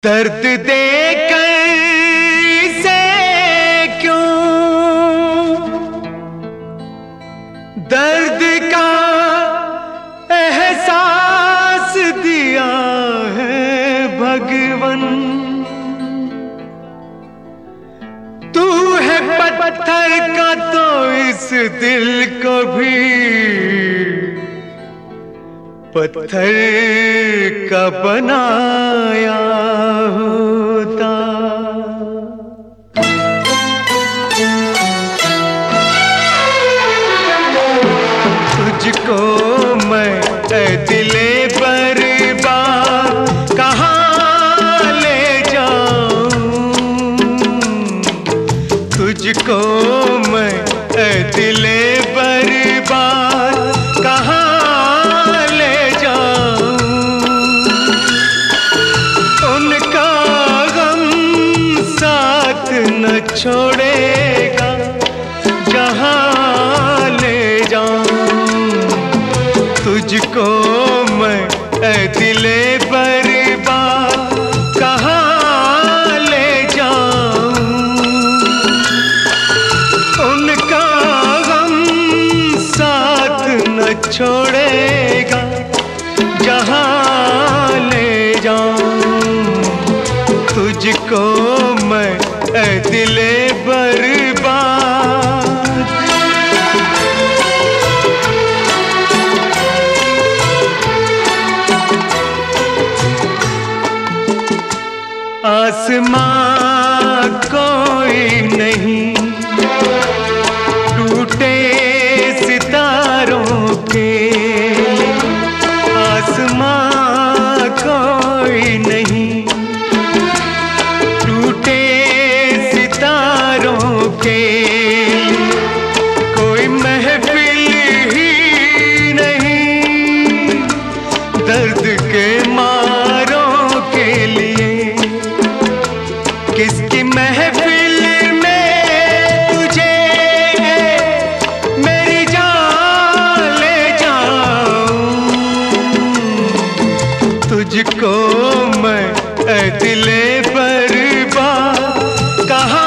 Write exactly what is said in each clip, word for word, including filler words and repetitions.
दर्द देकर से क्यों दर्द का एहसास दिया है भगवन। तू है पत्थर का तो इस दिल को भी पत्थर का बनाया होता। तुझको मैं ऐ दिले बर्बाद कहाँ ले जाऊं। तुझको मैं ऐ दिले बर्बाद कहाँ न छोड़ेगा जहाँ ले जाऊं। तुझको मैं ऐ दिले बर्बाद कहाँ ले जाऊं। उनका गम साथ न छोड़ेगा जहाँ ले जाऊं। तुझको मैं ऐ दिले बर्बाद। आसमां कोई नहीं टूटे सितारों के। आसमां कोई नहीं टूटे के कोई महफिल ही नहीं दर्द के मारों के लिए। किसकी महफिल में तुझे मेरी जान ले जाऊं। तुझको मैं ऐ दिले बर्बाद कहाँ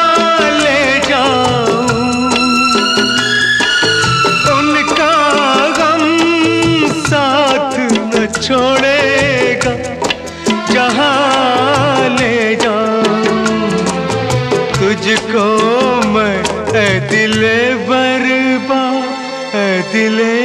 छोड़ेगा जहाँ ले जाऊं। तुझको मैं ऐ दिले बर्बाद ऐ दिले